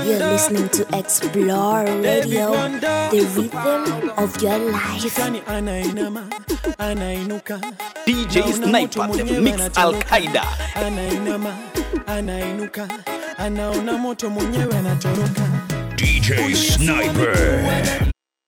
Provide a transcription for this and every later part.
You're listening to Explore Radio, the rhythm of your life. DJ Sniper, the Mix Al Qaeda. DJ Sniper.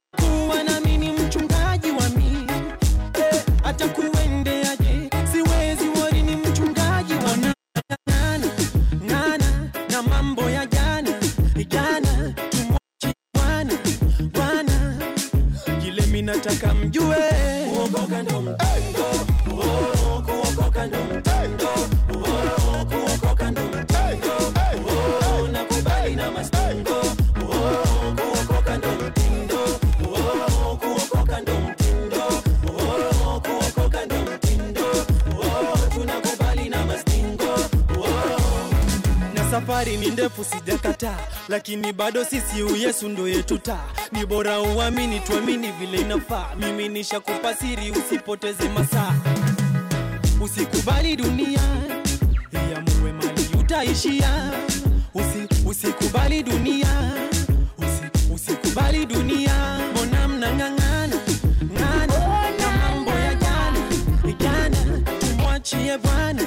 Nataka mjue kuokoka ndo mtindo, kuokoka ndo mtindo, kuokoka ndo mtindo, nakubali na mastingo, kuokoka ndo mtindo, kuokoka ndo mtindo, kuokoka ndo mtindo, tunakubali na mastingo. Na safari ni ndefu sijakataa, lakini bado sisi Yesu ndo yetu taa. Ni bora uamini tuamini vile inafaa. Mimi nishakupa siri usipoteze masaa. Usikubali dunia iamue mali utaishia. Usikubali dunia. Usikubali dunia. Mbona mnang'ang'ana na mambo ya jana tumwachie Bwana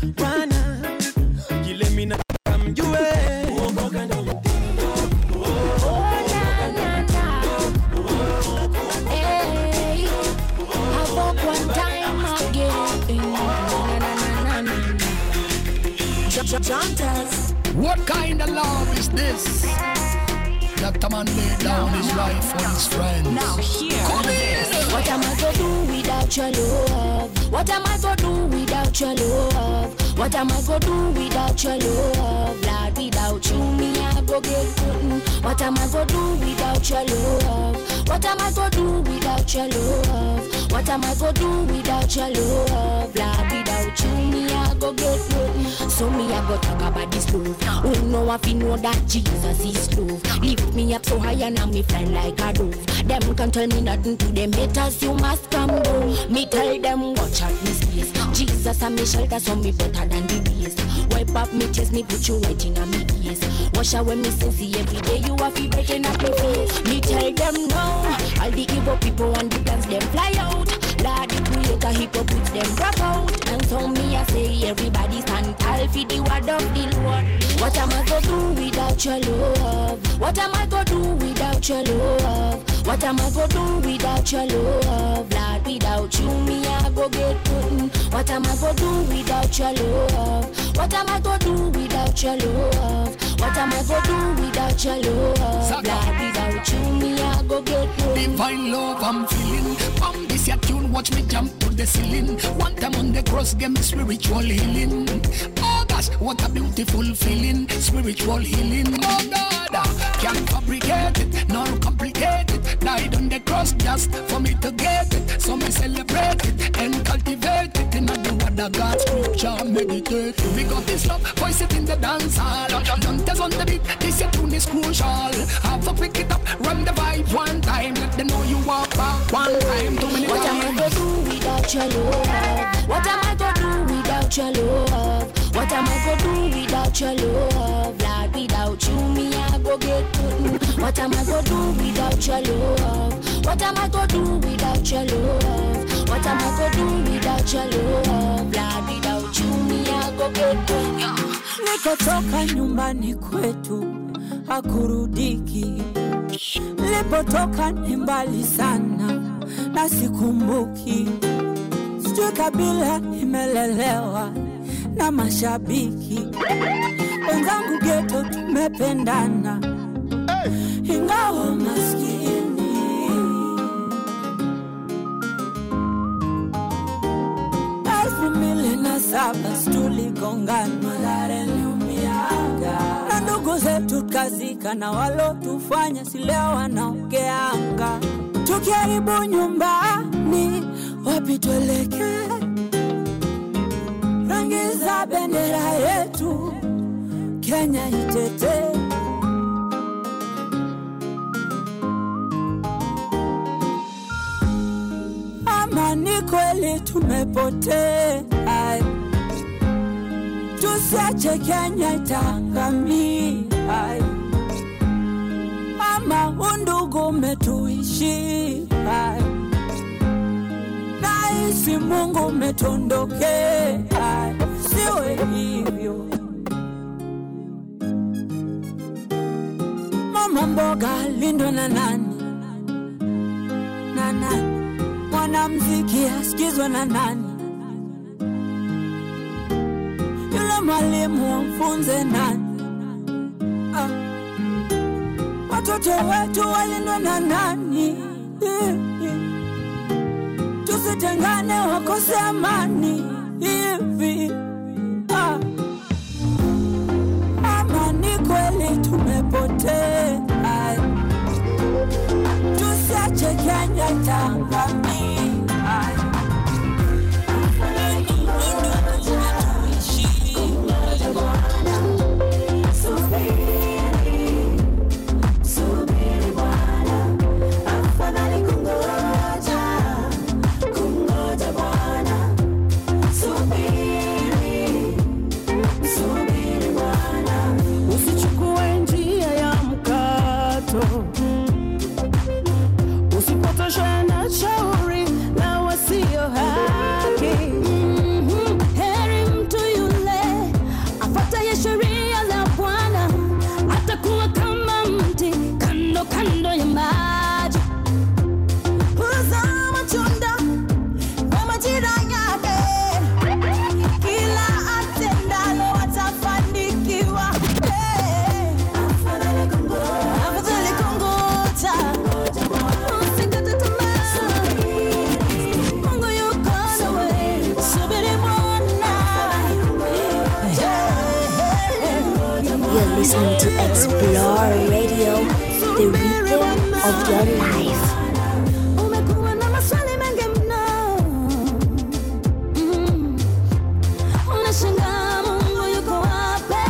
kile mimi nataka mjue kuokoka ndo What kind of love is this? That a man laid down his life for his friends. Now here. Come in. What am I gonna do without your love? What am I gonna do without your love? What am I gonna do without your love? Lord, without you, me I go get good. What am I gonna do without your love? What am I gonna do without your love? What am I gonna do without your love? Lord, without you, me I go get good. So me I go talk about this love. Oh no, if you know that Jesus is love. Lift me up so high and I'm me flying like a dove. Them can't tell me nothing to them haters, you must come down. Me tell them watch out this place. Jesus and me shelter, so me better than the beast. Wipe up me chest, me put you right in a me ears. Wash away me sins, every day you have to breaking up me face. Me tell them no, all the evil people and the dance them fly out. Lord the creator, hypocrites them drop out. And so me I say everybody stand tall for the word of the Lord. What am I gonna do without your love? What am I gonna do without your love? What am I gonna do without your love? Lord, without you, me I go get good. What am I gonna do without your love? What am I gonna do without your love? What am I gonna do without your love? Lord, without you, me I go get good. Divine love I'm feeling. From this your tune, watch me jump to the ceiling. One time on the cross, give me spiritual healing. Oh gosh, what a beautiful feeling. Spiritual healing. Oh God, can't fabricate it, nor complicate it. Died on the cross just for me to get it. So me celebrate it and cultivate it. In the word of God, scripture, meditate. We got this love, voice it in the dance hall. Junters on the beat, this your tune is crucial. Have to pick it up, run the vibe one time. Let them know you walk back one time. Too many what times. Am I gonna do without your love? What am I gonna do without your love? What am I gonna do without your love? Lord, without you, me I go get good. What am I gonna do without your love? What am I gonna do without your love? What am I gonna do without your love? Lord, without you, me I go get good. Nikotoka nyumbani kwetu hakurudiki. Nilipotoka ni mbali sana na sikumbuki. Sijui kabila nimelelewa na mashabiki. Wenzangu ghetto tumependana ingawa maskini. 2007 tuligongana madhara liumiaga. Na ndugu zetu kazika na walotufanya si leo wanaongeanga. Tukiharibu nyumbani wapi tuelekee? Rangi za bendera yetu Kenya itete. Ama ni kweli tumepotea. Tusiache Kenya itangamia. kama undugu umetuishi, naisi Mungu umetondoke, siwe hivyo. Mama mboga lindwa na nani? Na nani? Mwanamuziki asikizwa na nani? Yule mwalimu mfunze nani? Watoto wetu walindwa na nani? Tusitengane wakose amani hivi. Ama ni kweli tumepotea, tusiache Kenya itangamie. Listening to Explore Radio, the rhythm of your life. Umekuwa na maswali mengi mno, unashangaa Mungu yuko wapi?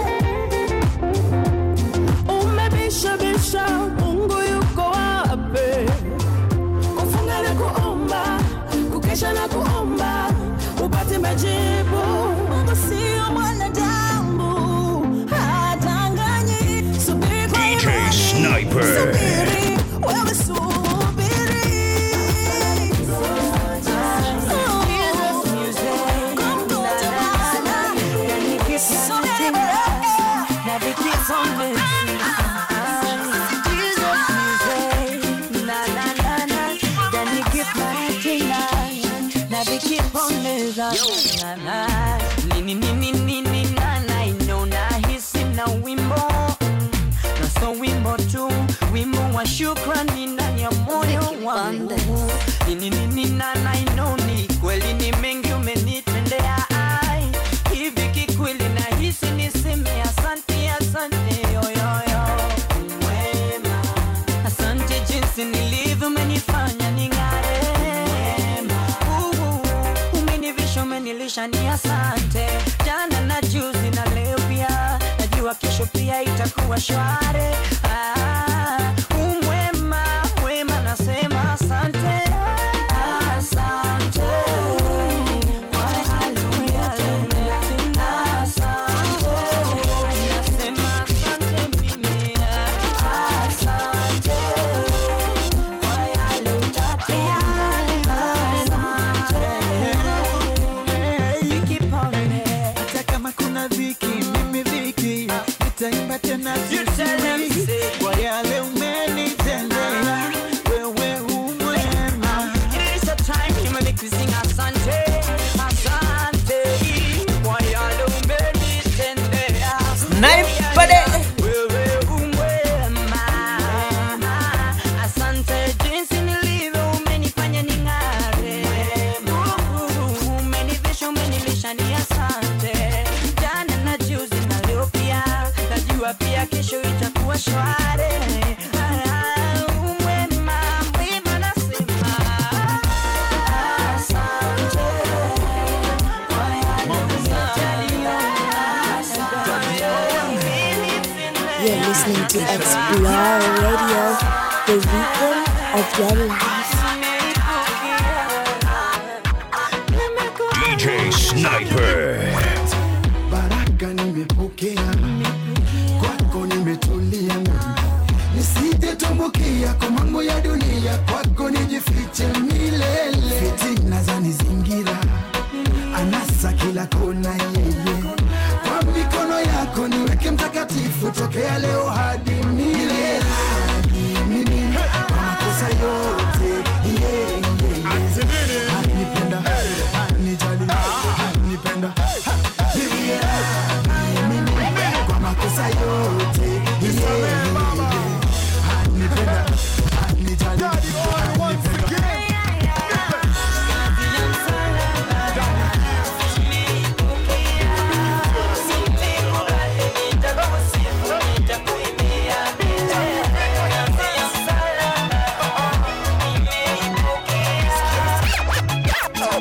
Umebisha Mungu yuko wapi? Kufunga na kuomba, kukesha na kuomba, upate majibu. Mungu sio mwanadamu, DJ Sniper. Shukrani ndani ya moyo wangu. Ni kweli ni mengi umenitendea, hivi kikweli nahisi niseme asante, asante yoyoyo. Mwema, asante jinsi nilivyo umenifanya ning'are. Umenivisha umenilisha ni asante. Jana na juzi na leo pia, najua kesho pia itakuwa shwari. Pia kesho itakuwa shwari. You're listening to Explore Radio, the rhythm of your life. DJ Sniper. Baraka nimepokea, kwako nimetulia, nisije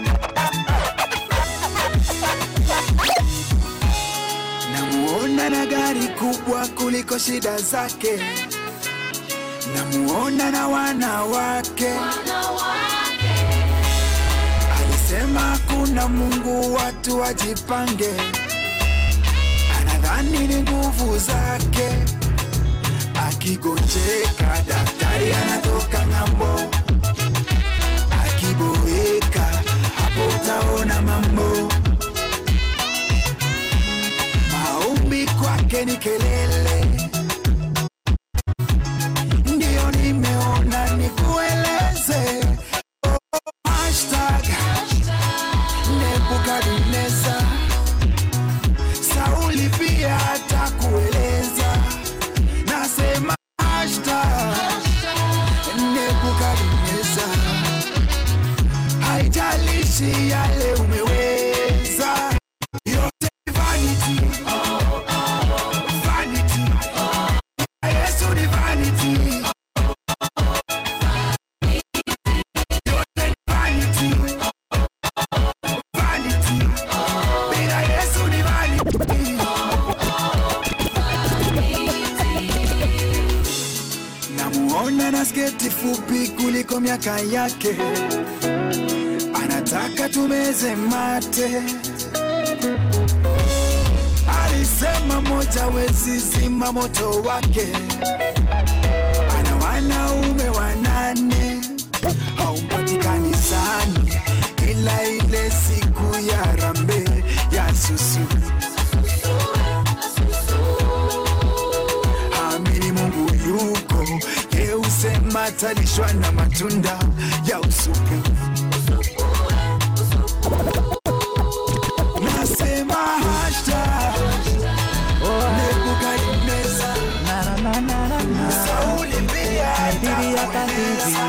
Namuona na gari kubwa kuliko shida zake, namuona na wanawake. Alisema kuna Mungu, watu wajipange, anadhani ni nguvu zake. Akigonjeka daktari anatoka ng'ambo, akiboeka hapo utaona mambo. Maombi kwake ni kelele, ndio nimeona nikueleze. Hashtag Nebukadneza, Sauli pia atakueleza. Nasema hashtag Nebukadneza, haijalishi yale umeweza, yote vanity, vanity. Yesu ni vanity, yote vanity, vanity. Bila Yesu ni vanity. Namuona na sketi fupi kuliko miaka yake, anataka tumeze mate. Alisema moja wezi zima moto wake, ana wanaume 8, haumpatikani sana ila ile siku ya rambe ya susu. Amini Mungu yuko, ye usema talishwa na matunda ya usupu. Nasema hashtag Nebukadneza, Sauli pia atakueleza.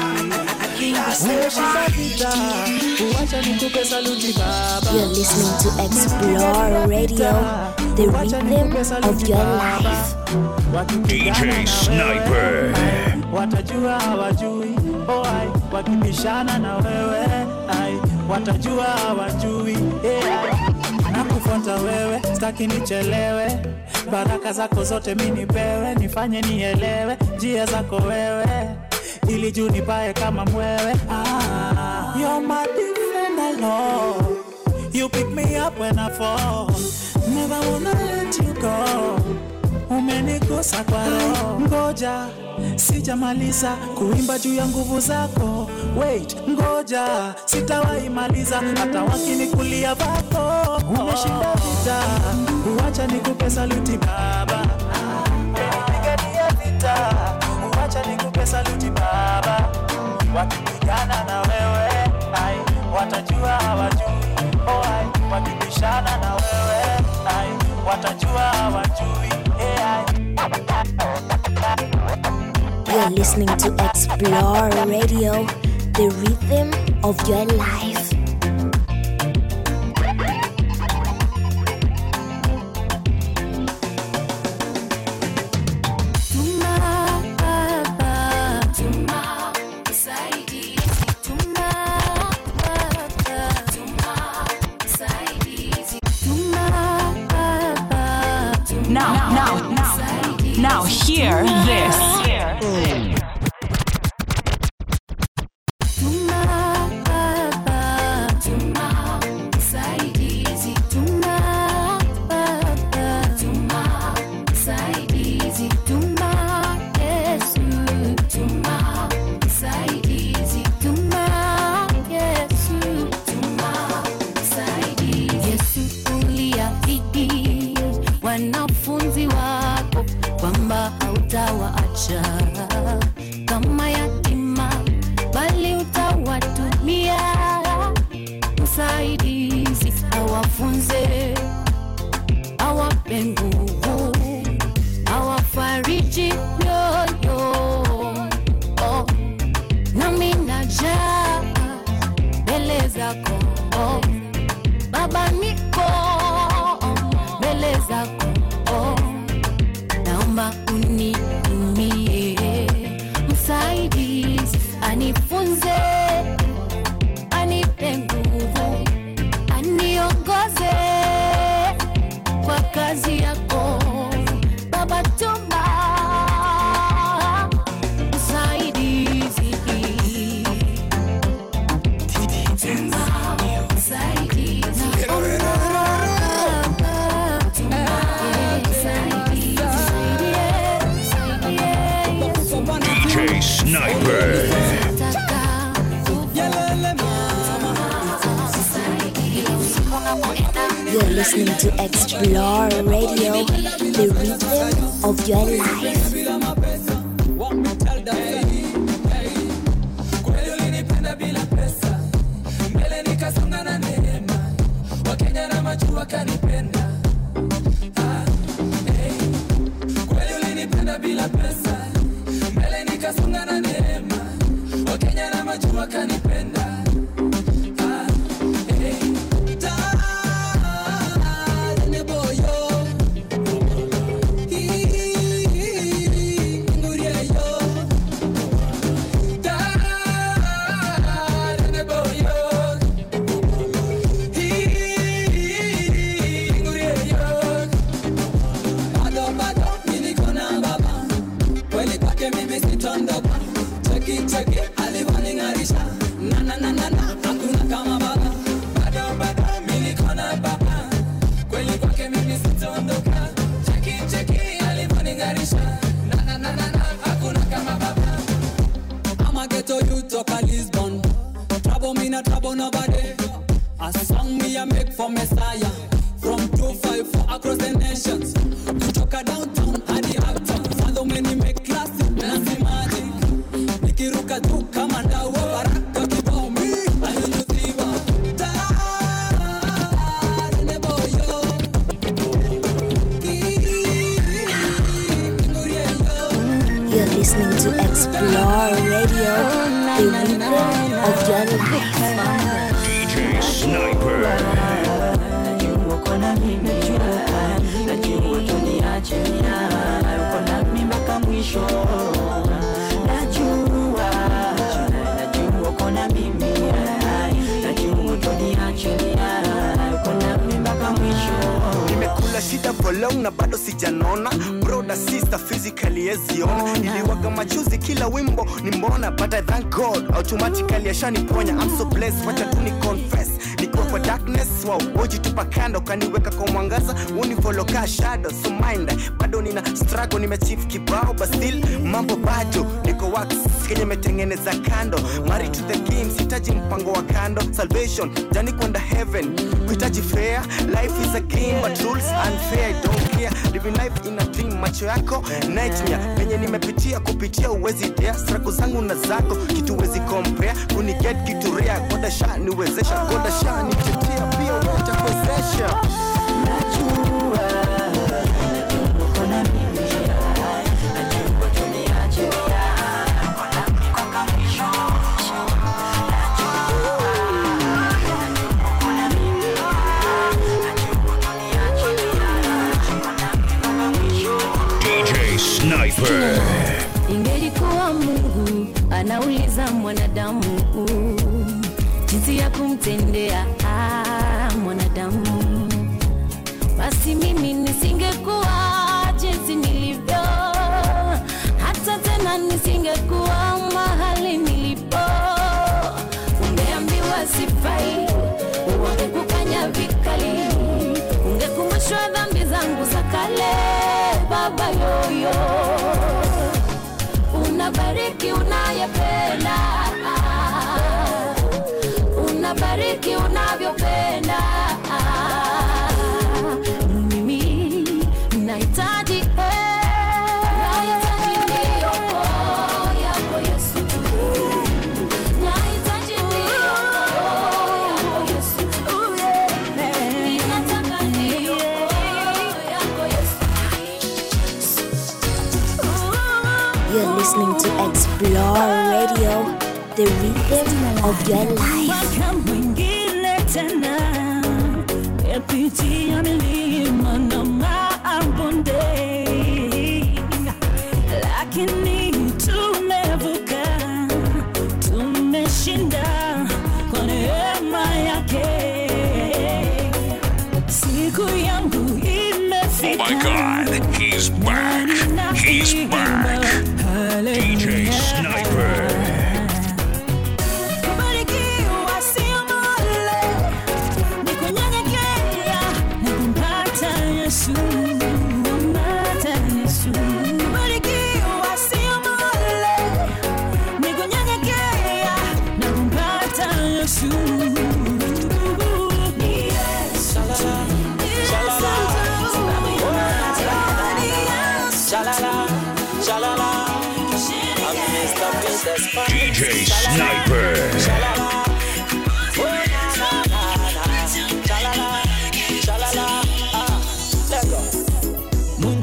You're listening to Explore Radio, the rhythm of your life. DJ Sniper. Watajua hawajui, oh ai, wakibishana na wewe, ai, watajua hawajui, nakufuata wewe, sitaki nichelewe, baraka zako zote mimi nipewe, nifanye nielewe, njia zako wewe, ili juu nipae kama mwewe. You're my defender, Lord, you pick me up when I fall, never wanna let you go. Umenigusa kwa roho, ngoja sijamaliza kuimba juu ya nguvu zako. Wait, ngoja sitawahi maliza hata wakinikulia vako. Umeshinda vita, uacha nikupe saluti baba. Umepigania vita, uacha nikupe saluti baba. Wakipigana na wewe, ai, watajua hawajui. Oh ai, wakibishana na wewe, ai, watajua hawajui. You're listening to Explore Radio, the rhythm of your life. Now hear this. Wanafunzi wako kwamba hautawaacha kama yatima, bali utawatumia msaidizi, awafunze, awape nguvu, awafariji yoyo. Oh, nami najaa mbele zako, oh, Baba niko mbele zako, oh, naomba unitumie msaidizi, anifunze, anipe nguvu, DJ Sniper. You're listening to Explore Radio, the rhythm of your life. Na bado sijanona brother sister physically yeziona niliwaga majuzi kila wimbo ni mbona but I thank God automatically ashaniponya. I'm so blessed, wacha tu ni confess niko kwa darkness wow oji tupa kando kaniweka kwa mwangaza unifollow ka shadow so mind bado nina struggle nimechief kibao but still mambo bado niko wax kenye metengeneza kando married to the game sitaji mpango wa kando salvation jani kwenda heaven kuhitaji fair life is a game but rules unfair. I don't care living life in a dream macho yako nightmare venye nimepitia kupitia uwezi dare struggle zangu na zako kitu wezi compare kuni get kitu rare goda sha niwezesha goda sha nitetea pia utakuwezesha. Sniper. Ingelikuwa Mungu anauliza mwanadamu jinsi ya kumtendea mwanadamu, basi mimi nisingekuwa jinsi nilivyo, hata tena nisingekuwa mahali nilipo. Ungeambiwa sifai, ungekukanya vikali, ungekumbushwa dhambi zangu za kale. Baba yoyo, unabariki unayependa, unabariki unavyopenda. Mimi nahitaji ndio yako Yesu, nahitaji ndio yako Yesu, ninataka ndio yako Yesu. You're listening to Explore Radio, the rhythm of your life. Mwingine tena epitia milima na mabonde, lakini tumevuka, tumeshinda kwa neema yake. Siku yangu imefika. Oh my God, he's back. He's back. DJ Sniper. Kubarikiwa sio mali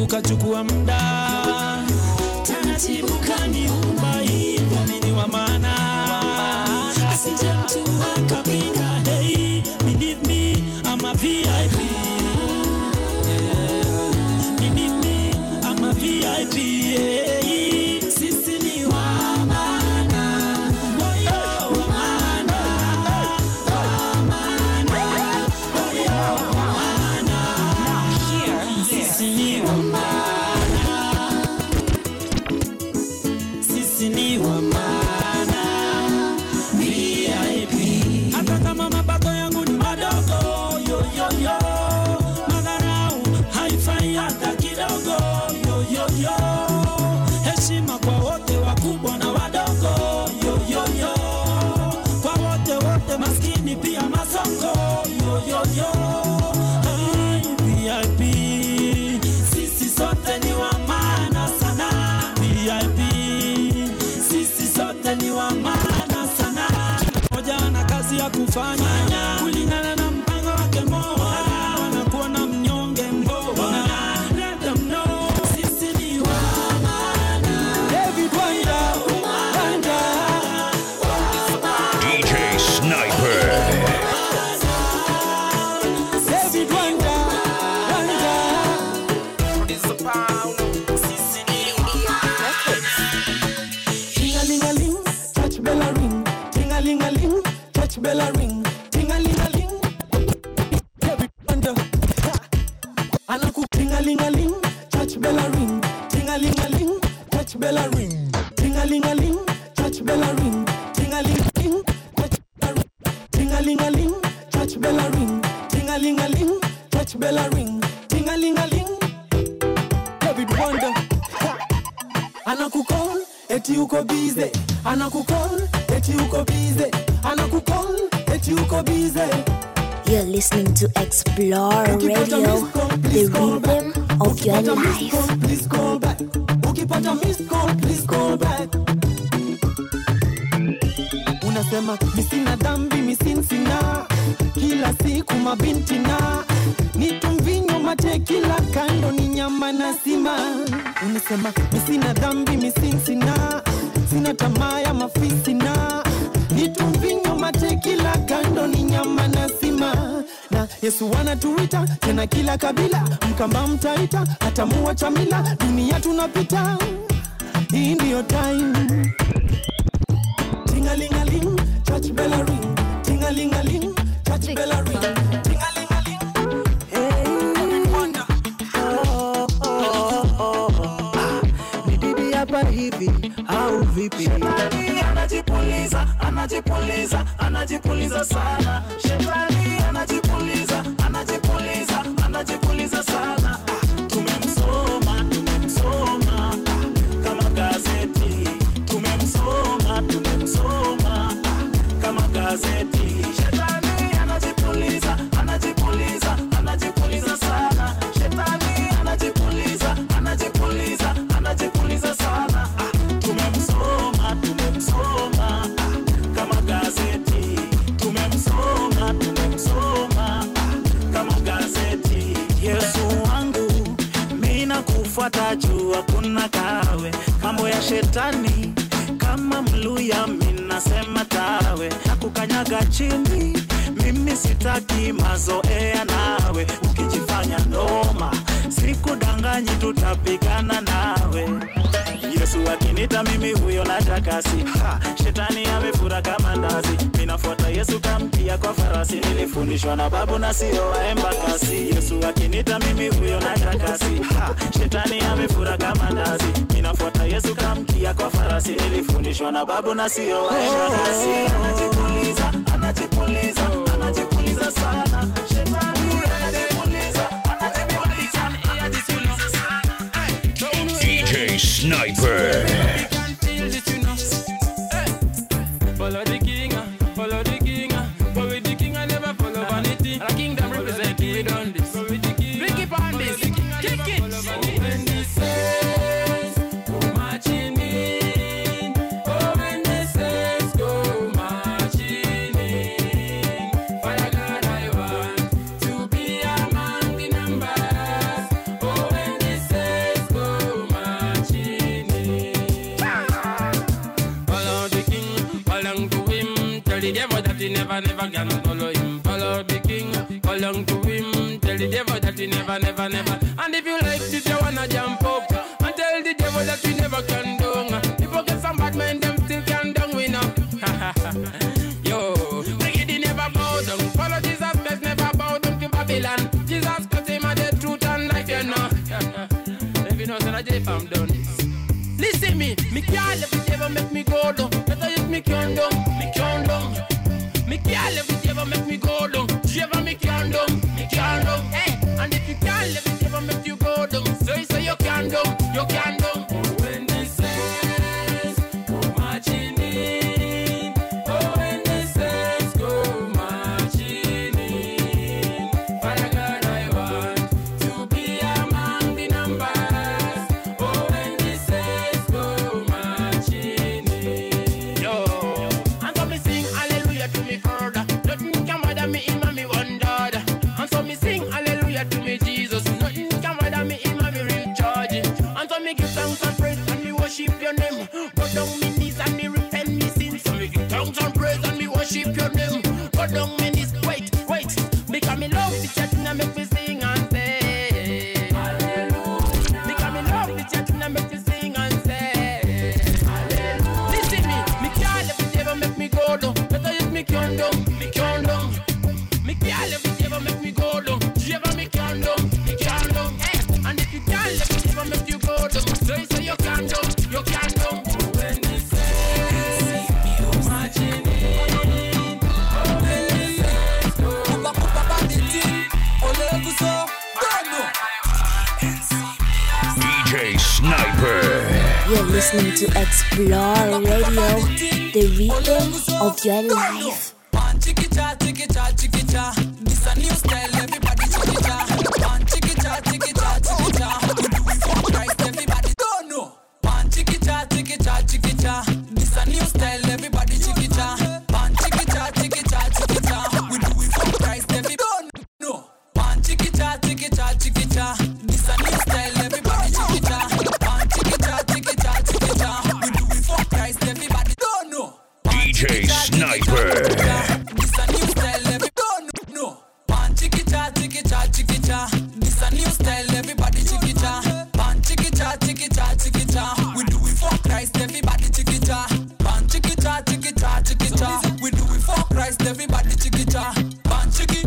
ukachukua muda taratibu kaniumba hivyo mimi wa maana asije mtu akapinga hey believe me I'm a VIP believe me I'm a VIP hey. Sisi ni wa maana moyo wa maana wa maana moyo wa maana sisi ni wa maana sisi ni wa maana VIP hata kama mapato yangu ni madogo yo yo yo madharau haifai hata kidogo yo yo yo heshima kwa wote wakubwa na wadogo yo yo yo kwa wote maskini pia masongo yo yo yo VIP sisi sote ni wa maana sana VIP sisi sote ni wa maana sana moja na kazi ya kufanya kulingana na mpango wake Mola wanakuwa na mnyonge mbona let them know sisi ni wa maana David Wanda DJ Sniper. David Wanda Ting-a-ling-a-ling, touch bell a ring. Ting-a-ling-a-ling, touch bell a ring. Ting-a-ling-a-ling, David Wanda. Anaku ting-a-ling-a-ling, touch bell a ring. Ting-a-ling-a-ling, touch bell a ring. Ting-a-ling-a-ling, touch bell a ring. Ting-a-ling-a-ling, touch bell a ring. Ting-a-ling-a-ling, touch bell a ring. Ting-a-ling-a-ling, touch bell a ring. Ting-a-ling-a-ling, David Wanda. Anakukol eti uko busy, anakukol eti uko busy, anakukol eti uko busy. You're listening to Explore Radio, the rhythm of your life. Please call back. Ukipata missed call, please call back. Unasema misina dhambi misinsina, kila siku mabinti na nitumvinyo mate kila kando ni nyama na sima. Unasema misina dhambi misinsina, sina tamaa ya mafisi na nitumvinyo mate kila kando ni nyama na sima. Na Yesu anatuita tena kila kabila, mkamba mtaita hata muwa chamila, dunia tunapita, hii ndio time. Ting-a-ling-a-ling, touch bell a ring. Ting-a-ling-a-ling, touch bell a ring. Ting-a-ling-a-ling, hey wonder. Ni bibi hapa hivi au vipi? Shetani anajipuliza, anajipuliza, anajipuliza sana. Shetani anajipuliza, anajipuliza, anajipuliza sana. Tumemsoma, tumemsoma kama gazeti. Tumemsoma, tumemsoma kama gazeti. Shetani anajipuliza, anajipuliza, anajipuliza sana. Shetani anajipuliza, anajipuliza, anajipuliza sana. Tumemsoma, tumemsoma kama gazeti. Tumemsoma, tumemsoma kama gazeti. Yesu wangu mimi nakufuata juu hakuna kawe, mambo ya shetani kama mluya minasema tawe, nakukanyaga chini mimi sitaki mazoea nawe, ukijifanya noma sikudanganyi tutapigana nawe. Yesu akinita mimi huyo natakasi, shetani amefura kama ndazi, minafuata Yesu kamkia kwa farasi, nilifundishwa na babu na sio waemba kasi. Yesu akinita mimi huyo natakasi, shetani amefura kama ndazi, minafuata Yesu kamkia kwa farasi, nilifundishwa na babu na sio waemba kasi. Anajipuliza, anajipuliza, anajipuliza sana. Shetani anajipuliza, anajipuliza, anajipuliza sana. DJ Sniper. Follow the king, follow the king. But with the king I never follow vanity. The kingdom represent we done this. Bring it on this, kick it. When the saints go marching in, oh when the saints go marching in, Father God I want to be among the numbers. Oh when the saints belong to him. Tell the devil that you never, never, never. And if you like this, you wanna jump up and tell the devil that you never can do. If you get some bad men, them still can down we know. Yo, Brigidi never bow down. Follow Jesus Christ, never bow down to Babylon. Jesus Christ, him and the truth and life, you know. If you know, so that if I'm done this. Listen me can't let the devil make me go down. Better if me can't down, me can't down. Me can't let the devil make me go down. Jehovah me can't down, hey. And if you can't let the devil make you go down, so you can't down, you can't down. When they says go marching in, oh when they says go marching in, Father God I want to be among the numbers. Oh when they says go marching in, yo. And so me sing hallelujah to me further. Nothing can bother me in me wondered. And so me sing hallelujah to me Jesus. Nothing can bother me in me recharge. And so me give thanks and praise and me worship your name. Go down me knees and me repent me sins. So me give thanks and praise and me worship your name. Go down me knees, wait. Because me love the church and I make me sing and say hallelujah. Because me love the church and I make me sing and say hallelujah. Listen me can't let the devil make me go down. Better if me can't down, me can't down. Me can't let the devil make me go down. Jehovah me can't down, hey. And if you can't let the devil make you go down, so you can't down, you can't down. When he says go marching in, when he says go DJ Sniper. You're listening to Explore Radio, the rhythm of your life. Chikicha, this a new style, everybody chikicha. Chikicha, we do it for Christ, everybody don't know. Chikicha, this a new style, everybody chikicha. Chikicha, we do it for Christ, everybody don't know. Chikicha, this a new style, everybody chikicha. Chikicha, we do it for Christ, everybody don't know. DJ Sniper. This a new style, everybody don't know. Chikicha, this a new style, everybody chikicha. Chikicha, we do it for Christ, everybody chikicha. Chikicha, we do it for Christ, everybody chikicha. Chiki.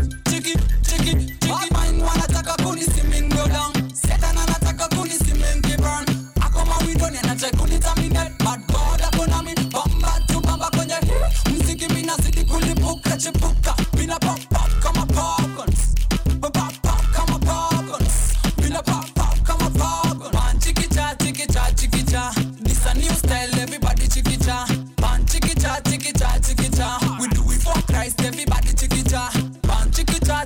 Bad mind wanna taka kuni simin go down. Satan anataka kuni simin burn. Akoma we don't yanataka kuni terminate. Bad God upon me, bamba to bamba kwenye hii. Mziki mina zidi kulipuka chipuka. Mina pop kama popcorns. Pop kama popcorns. Mina pop kama popcorns. Chikicha, this a new style, everybody chikicha. Chikicha, we do it for Christ, everybody chikicha. Chikicha,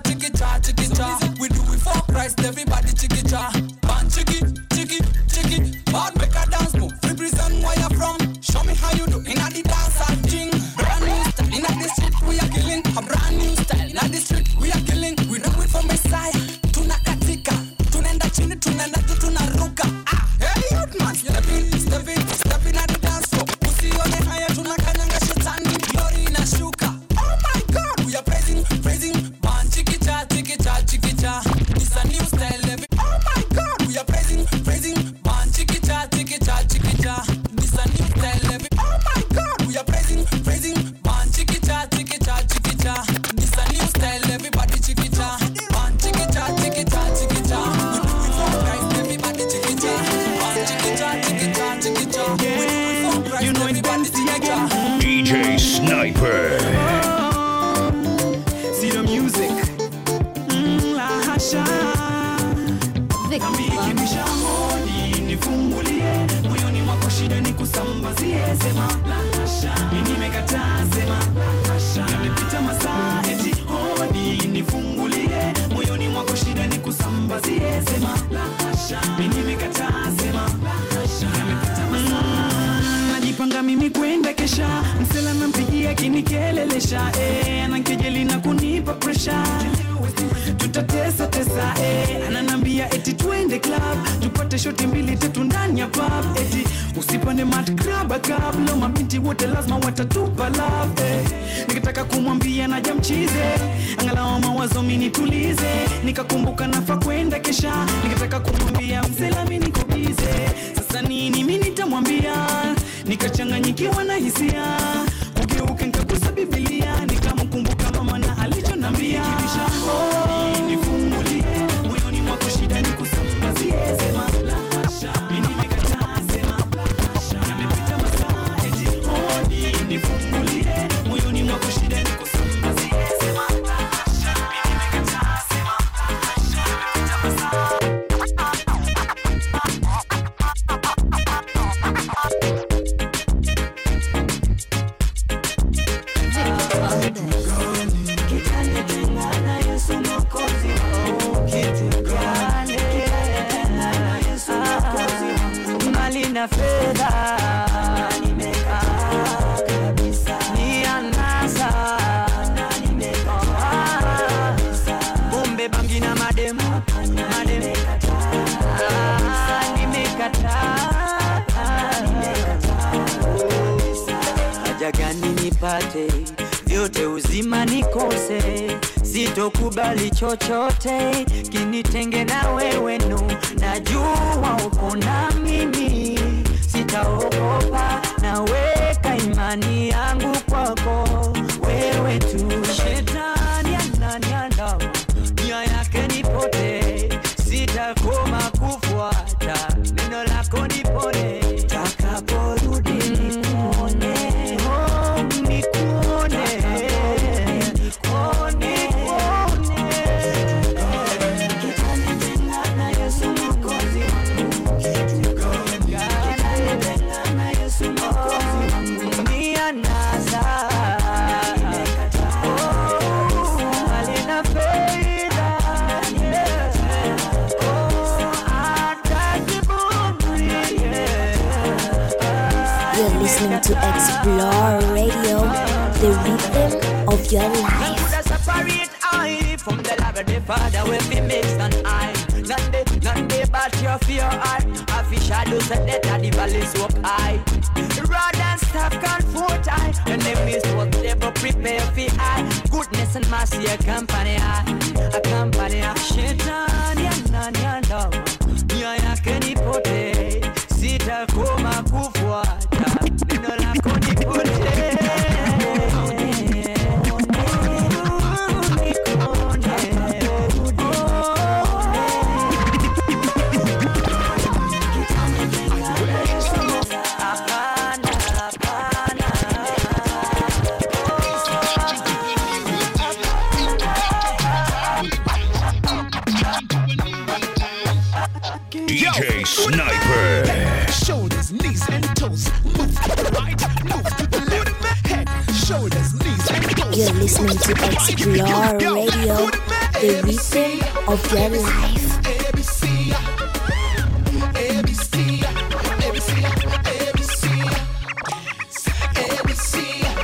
we do it for Christ, everybody chikicha. Chiki, bad make a dance move. Represent where you're from. Show me how you do. Inna the dance and jing. Brand new style. Inna the street we are killing. A brand new style. Inna the street we are killing. We know it from Messiah. Tunakatika. Tunaenda chini, tunaenda tu, tunaruka. Hey, youth man. Step in at the dance floor. Usione haya tunakanyanga shetani. Glory inashuka. Oh my God, we are praising. Man, chikicha. This a new style, oh my God, we are praising. Man, chikicha. This a new style, oh my God, we are praising. Man, chikicha. This a new style, everybody chikicha. Man, chikicha. We do it for Christ, everybody chikicha. Man, chikicha. We do it for Christ, everybody chikicha. DJ Sniper. See the music. La hasha. Nikimisha hodi nifungulie, moyoni mwako shida nikusambazie, sema la hasha. Mimi nimekataa, sema la hasha. Yamepita masaa eti hodi nifungulie, moyoni mwako shida nikusambazie, sema la hasha. Mimi nimekataa, sema la hasha. Yamepita masaa. Najipanga mimi kwenda kesha, msela nampigia kinikelelesha, anankejeli na kunipa pressure. Tutatesa, ananambia Kaniambia eti twende club, tupate shoti mbili tatu ndani ya pub. Eti usipande mat grab a kablo, mabinti wote lazima watatupa love. Nikataka kumwambia na jamchize, angalau mawazo mimi nitulize. Nikakumbuka nafa kwenda kesha, nikataka kumwambia mzela mimi niko busy. Sasa nini mimi nitamwambia? Nikachanganyikiwa na hisia, ugeuke nikagusa Biblia, nikamkumbuka mama na alichonambia. Nifungulie moyoni mwako, shida nikusambazie. Sema la hasha, mimi nimekataa. Sema la hasha, yamepita masaa. Eti nifungulie moyoni mwako, shida nikusambazie. Sema la hasha, mimi nimekataa. Sema la hasha, yamepita masaa. Na fedha nimekaa kabisa, ni anasa na nimekaa bombe bangi na madem nimekataa haja gani nipate vyote uzima nikose, sitokubali chochote kinitenge na wewe no, najua uko na mimi, sitaogopa, naweka imani yangu kwako wewe tu. Shetani ananiandama, nia yake nipote, sitakoma kufuata neno lako nipone, takaporudi nikuone, nikuone. You're listening to Explore Radio, the rhythm of your life. Separate I from the love of the Father will be mixed and I. None day but your fear I. A fish shadow said that the valley so high. Rod and staff comfort I. The name is what they prepare for I. Goodness and mercy accompany I. Accompany I. Shetani ananiandama, nia yake nipote, sitakoma kufuata neno lako nipone. DJ Sniper. Shoulders, knees, and toes. Move to the right, move to the left. Head, shoulders, knees, and toes. You're listening to Explore Radio, the rhythm of your life. ABC, ABC, ABC, ABC, ABC,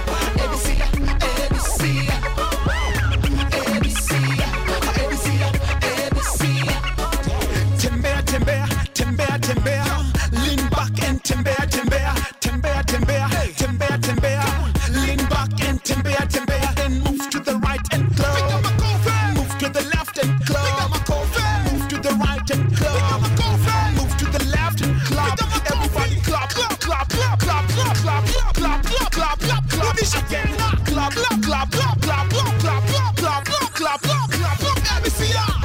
Tembea, tembea, tembea, tembea. Lean back and tembea, tembea, tembea, tembea, tembea, tembea. Lean back and tembea, tembea. Then move to the right and club. Move to the left and club. Move to the right and club. Move to the left and club. Everybody clap, clap, clap, clap, clap, clap, clap, clap, clap, clap, clap, clap. This again, clap, clap, clap, clap, clap, clap, clap, clap, clap, clap, clap, clap, clap. Let me see ya.